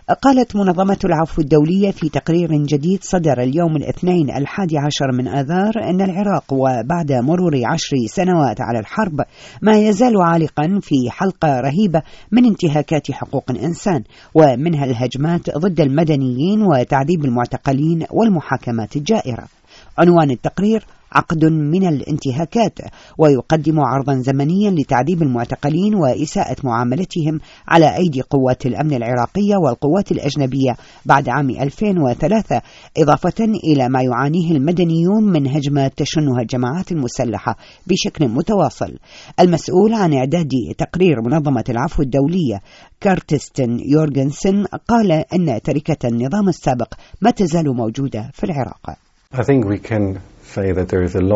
قالت منظمة العفو الدولية في تقرير جديد صدر اليوم الاثنين 11 من آذار أن العراق وبعد مرور 10 سنوات على الحرب ما يزال عالقا في حلقة رهيبة من انتهاكات حقوق الإنسان، ومنها الهجمات ضد المدنيين وتعذيب المعتقلين والمحاكمات الجائرة. عنوان التقرير: عقد من الانتهاكات، ويقدم عرضا زمنيا لتعذيب المعتقلين وإساءة معاملتهم على أيدي قوات الأمن العراقية والقوات الأجنبية بعد عام 2003، إضافة إلى ما يعانيه المدنيون من هجمات تشنها الجماعات المسلحة بشكل متواصل. المسؤول عن إعداد تقرير منظمة العفو الدولية كارتستن يورغنسن قال أن تركة النظام السابق ما تزال موجودة في العراق. I think we can say that there is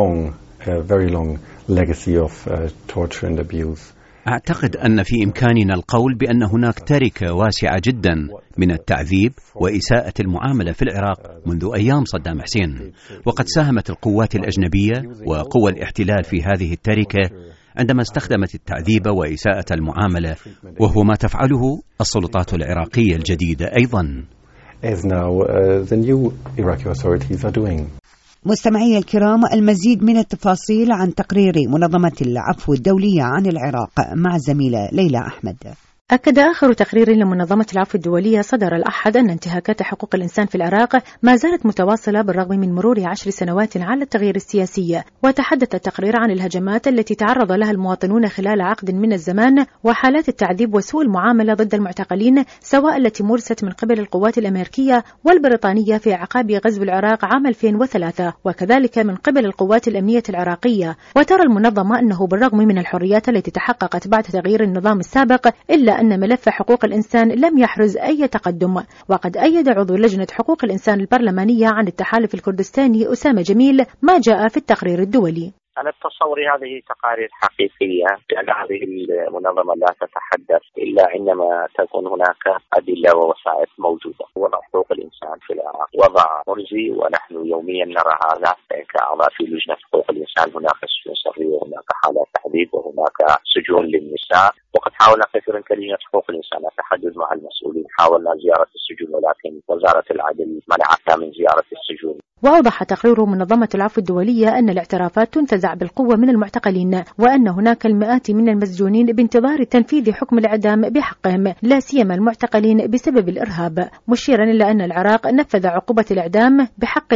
a very long legacy of torture and abuse. أعتقد أن في إمكاننا القول بأن هناك تركة واسعة جدا من التعذيب وإساءة المعاملة في العراق منذ أيام صدام حسين، وقد ساهمت القوات الأجنبية وقوى الاحتلال في هذه التركة عندما استخدمت التعذيب وإساءة المعاملة، وهو ما تفعله السلطات العراقية الجديدة أيضا. As now the new Iraqi authorities are doing. مستمعي الكرام، المزيد من التفاصيل عن تقرير منظمة العفو الدولية عن العراق مع الزميلة ليلى أحمد. أكد آخر تقرير لمنظمة العفو الدولية صدر الأحد أن انتهاكات حقوق الإنسان في العراق ما زالت متواصلة بالرغم من مرور 10 سنوات على التغيير السياسي. وتحدث التقرير عن الهجمات التي تعرض لها المواطنون خلال عقد من الزمان، وحالات التعذيب وسوء المعاملة ضد المعتقلين، سواء التي مورست من قبل القوات الأمريكية والبريطانية في أعقاب غزو العراق عام 2003، وكذلك من قبل القوات الأمنية العراقية. وترى المنظمة أنه بالرغم من الحريات التي تحققت بعد تغيير النظام السابق، إلا أن ملف حقوق الإنسان لم يحرز أي تقدم. وقد أيد عضو لجنة حقوق الإنسان البرلمانية عن التحالف الكردستاني أسامة جميل ما جاء في التقرير الدولي. أنا بتصوري هذه تقارير حقيقية، لأن هذه المنظمة لا تتحدث إلا عندما تكون هناك أدلة ووثائق موجودة. وضع حقوق الإنسان في العراق وضع مرزي، ونحن يوميا نرى هذا كأعضاء في لجنة حقوق الإنسان. هناك سجون سرية، وهناك حالات تحديد، وهناك سجون للنساء. وقد حاولنا كثيرا كلجنة حقوق الإنسان التحدث مع المسؤولين، حاولنا زيارة السجون، ولكن وزارة العدل منعتنا من زيارة السجون. وأوضح تقرير منظمة العفو الدولية أن الاعترافات تنتزع بالقوة من المعتقلين، وأن هناك المئات من المسجونين بانتظار تنفيذ حكم الإعدام بحقهم، لا سيما المعتقلين بسبب الإرهاب، مشيرا إلى أن العراق نفذ عقوبة الإعدام بحق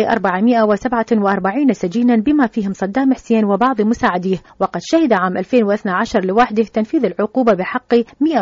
447 سجينا بما فيهم صدام حسين وبعض مساعديه. وقد شهد عام 2012 لوحده تنفيذ العقوبة بحق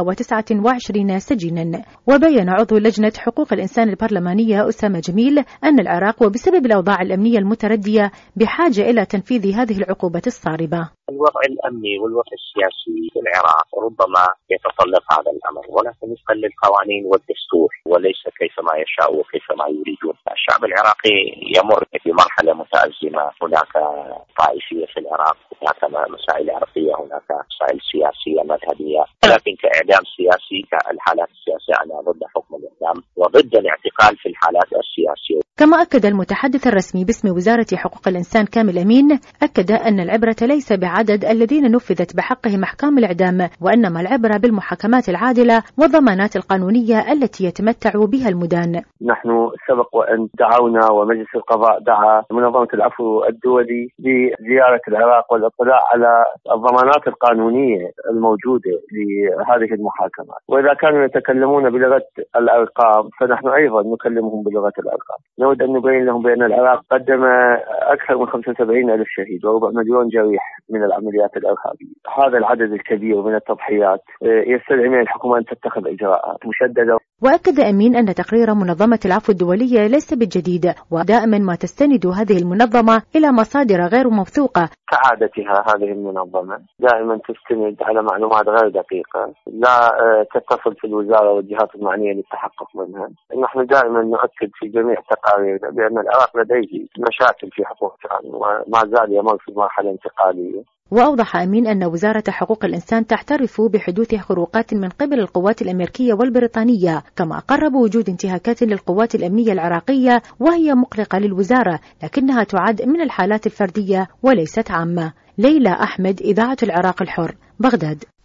129 سجينا. وبين عضو لجنة حقوق الإنسان البرلمانية أسامة جميل أن العراق وبسبب الأوضاع الأمنية المتردية بحاجة إلى تنفيذ هذه العقوبة الصارمة. الوضع الأمني والوضع السياسي في العراق ربما يتطلب هذا الأمر، ولكن وفقا للقوانين والدستور، وليس كيفما يشاء وكيفما يريدون. الشعب العراقي يمر بمرحلة متأزمة، هناك طائفية في العراق، هناك مسائل عرقية، هناك مسائل سياسية مذهبية، ولكن كإعدام سياسي، كالحالات السياسية أنا ضد حكم الإعدام وضد الاعتقال في الحالات السياسية. كما أكد المتحدث الرسمي باسم وزارة حقوق الإنسان كامل أمين، أكد أن العبرة ليس بعدد الذين نفذت بحقهم أحكام الإعدام، وإنما العبرة بالمحاكمات العادلة والضمانات القانونية التي يتمتع بها المدان. نحن سبق وأن دعونا، ومجلس القضاء دعا منظمة العفو الدولي لزيارة العراق والاطلاع على الضمانات القانونية الموجودة لهذه المحاكمات. وإذا كانوا يتكلمون بلغة الأرقام فنحن أيضا نكلمهم بلغة الأرقام. نود أن نبين لهم بأن العراق قدم أكثر من 75,000 شهيد وربع مليون جريح من العمليات الإرهابية. هذا العدد الكبير من التضحيات يستدعي من الحكومة أن تتخذ إجراءات مشددة. وأكد أمين أن تقرير منظمة العفو الدولية ليس بالجديد، ودائما ما تستند هذه المنظمة إلى مصادر غير موثوقة. كعادتها هذه المنظمة دائما تستند على معلومات غير دقيقة لا تتصل في الوزارة والجهات المعنية للتحقق منها. نحن دائما نؤكد في جميع تقاريرنا بأن العراق لديه مشاكل في حقوق الإنسان وما زال يمر في مرحلة انتقالية. وأوضح أمين أن وزارة حقوق الإنسان تعترف بحدوث خروقات من قبل القوات الأمريكية والبريطانية، كما أقر بوجود انتهاكات للقوات الأمنية العراقية وهي مقلقة للوزارة، لكنها تعد من الحالات الفردية وليست عامة. ليلى أحمد، إذاعة العراق الحر، بغداد.